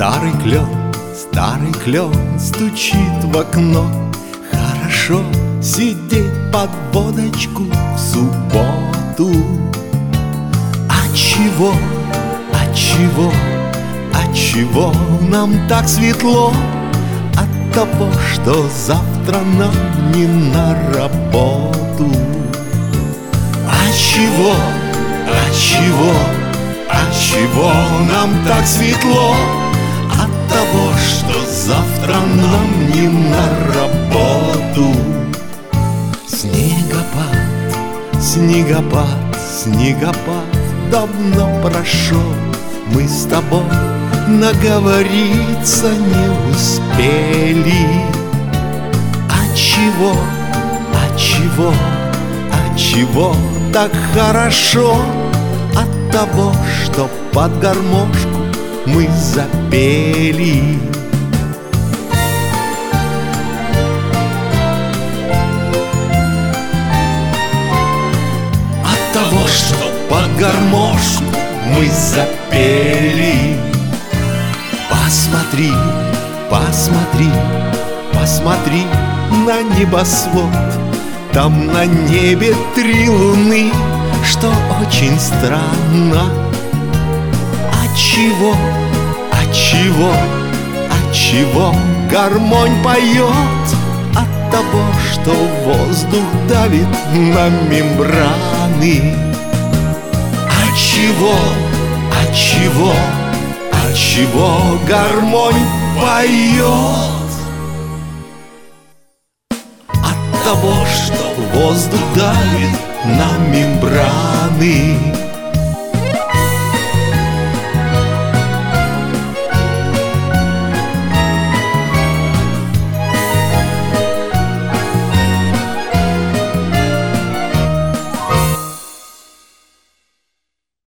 Старый клен стучит в окно. Хорошо сидеть под водочку в субботу. Отчего нам так светло? От того, что завтра нам не на работу. Отчего нам так светло? От того, что завтра нам не на работу. Снегопад давно прошел. Мы с тобой наговориться не успели. Отчего так хорошо? От того, что под гармошку мы запели. От того, что под гармошку мы запели. Посмотри на небосвод. Там на небе 3 луны, что очень странно. Отчего гармонь поет? От того, что воздух давит на мембраны. Отчего гармонь поет? От того, что воздух давит на мембраны.